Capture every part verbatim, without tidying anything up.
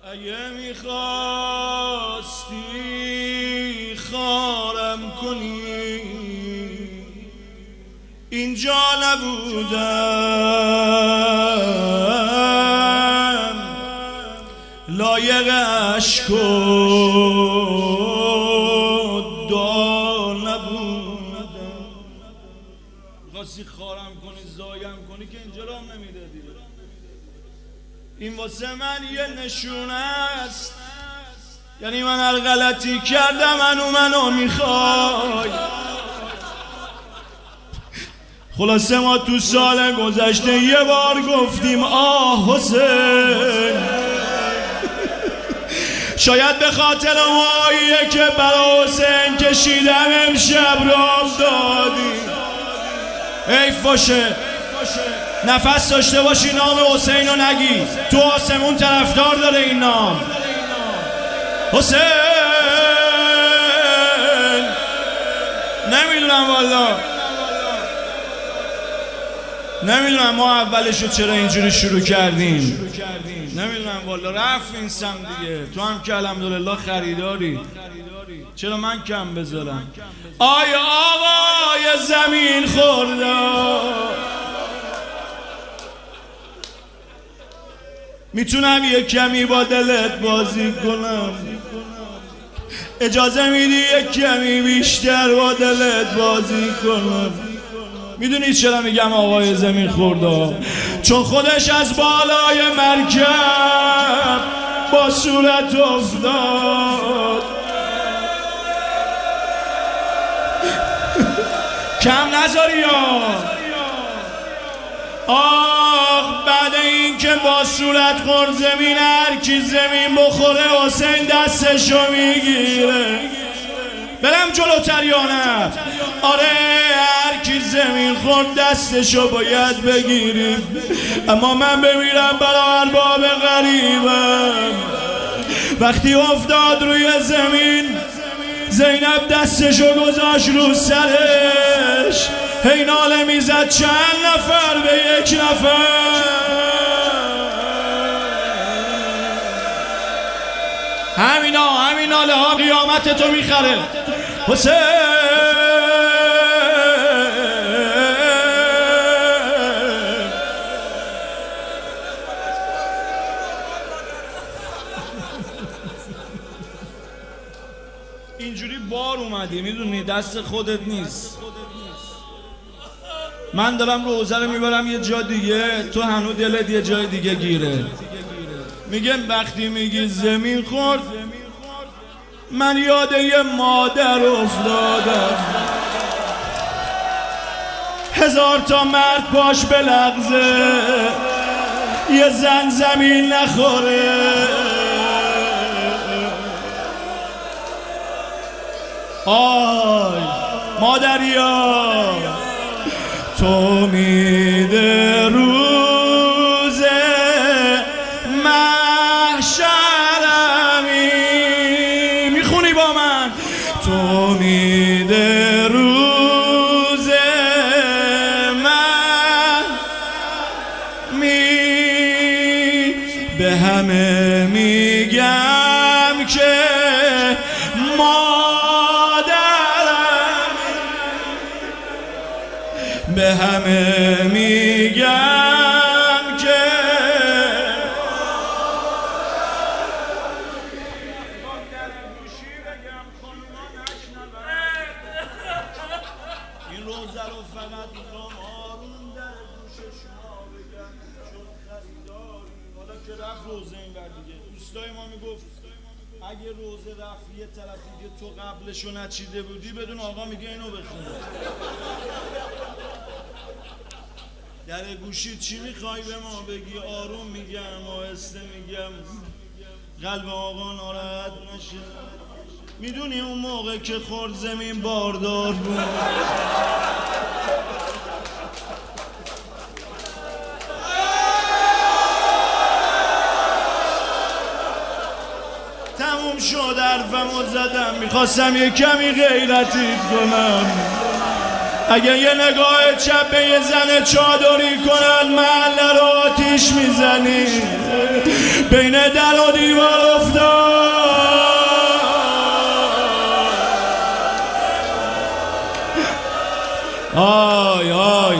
اگه میخواستی خارم کنی اینجا نبودم، لایق عشق و دار نبودم. خواستی خارم کنی زایم کنی که اینجا رام نمیدادی. این واسه من یه نشونه است، یعنی من هر غلطی کردم منو منو میخوای. خلاصه ما تو سال گذشته یه بار گفتیم آه حسین، شاید به خاطر ماییه که برای حسین کشیدم امشب رام دادی. ای فاشه نفس داشته باشی نام حسین رو نگی، تو آسمون طرفدار داره این نام حسین. نمیدونم والا، نمیدونم ما اولشو چرا اینجوری شروع کردیم، نمیدونم والا. رفت این سم دیگه، تو هم که الحمدلله خریداری، چرا من کم بذارم؟ آیا آقای زمین خوردار، میتونم یک کمی با دلت بازی کنم؟ اجازه میدی یک کمی بیشتر با دلت بازی کنم؟ میدونی چرا میگم آقای زمین خورده؟ چون خودش از بالای مرکب با صورت افتاد. کم نذاری یا آخ، بعد این که با صورت خورد زمین، هر کی زمین بخوره حسین دستشو میگیره. برم جلوتر یا نه؟ آره، هر کی زمین خورد دستشو باید بگیریم. اما من بمیرم برای ارباب غریبم. وقتی افتاد روی زمین، زینب دستشو گذاشت رو سرش، هی ناله میزد چند نفر به یک نفر. همینا همین ناله ها قیامت تو میخره حسین. اینجوری بار اومدی، میدونی دست خودت نیست. من دارم روزه رو میبرم یه جا دیگه، تو هنو دلت یه جای دیگه گیره. میگم وقتی میگی زمین خورد، من یاد یه مادر افتادم. هزار تا مرد باش بلغزه، یه زن زمین نخوره. آی مادریا، تو میده روز محشرمی. میخونی با من؟ تو میده روز محشرمی. به همه میگم که به همه میگم که این روزه رو فقط میخوام آروم در گوش شما بگم، چون خریداری. حالا که رفت روزه این بر دیگه، دوستای ما میگفت اگه روزه رفت یه طرف دیگه تو قبلشو نچیده بودی، بدون آقا میگه اینو بخونه. در گوشی چی میخوای به ما بگی؟ آروم میگم، آهسته میگم، قلب آقا ناراحت نشه. میدونی اون موقع که خورد زمین باردار بود، تموم شد حرفمو زدم، میخواستم یه کمی غیرتیت کنم. اگه یه نگاه چپ به یه زن چادری کنن محله رو آتیش میزنی. بین در و دیوار افتاد. آی آی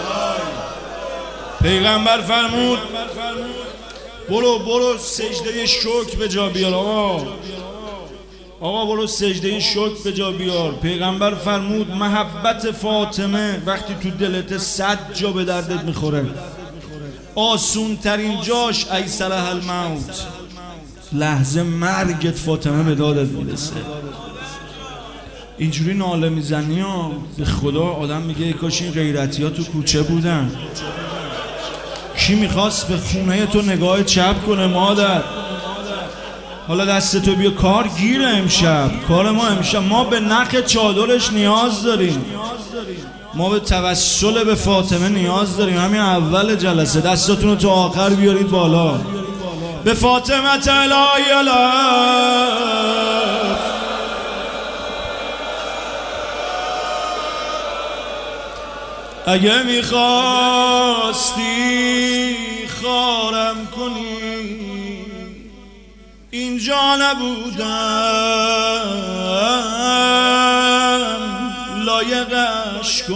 پیغمبر فرمود برو برو سجده شکر به جا بیار. آقا آقا برو سجده شکر به جا بیار. پیغمبر فرمود محبت فاطمه وقتی تو دلت صد جا به دردت میخوره، آسون ترین جاش ایسره الموت، لحظه مرگت فاطمه به دادت میرسه. اینجوری ناله میزنی ها به خدا آدم میگه ای کاش این غیرتی ها تو کوچه بودن. کی میخواست به خونه تو نگاه چپ کنه مادر؟ حالا دست تو بیا. کار گیره امشب، کار ما امشب ما به نخ چادرش نیاز داریم، ما به توسل به فاطمه نیاز داریم. همین اول جلسه دستاتون رو تا آخر بیارید بالا. به فاطمه تلای اگه میخواستی خارم کنی اینجا نبودم، لایقش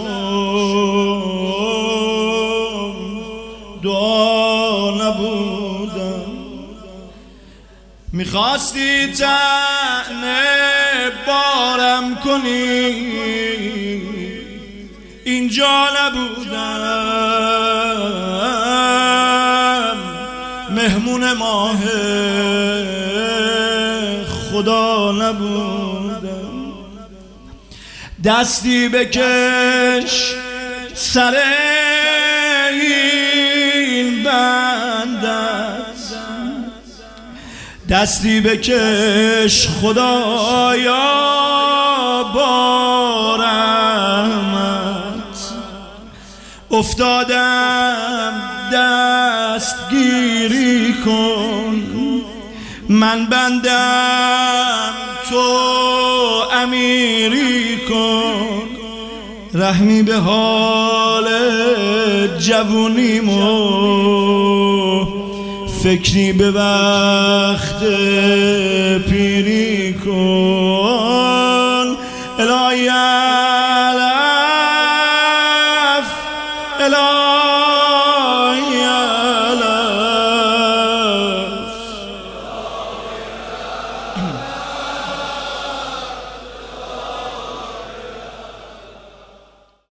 کن دعا نبودم. میخواستی طعنه بارم کنی اینجا نبودم، مهمون ماه خدا نبودم. دستی بکش سر این بندت، دستی بکش خدایا با رحمت. افتادم دستگیری کن، من بندم تو امیری کن. رحمی به حال جوونیمو، فکری به وقت پیری کن. الهی علف الهی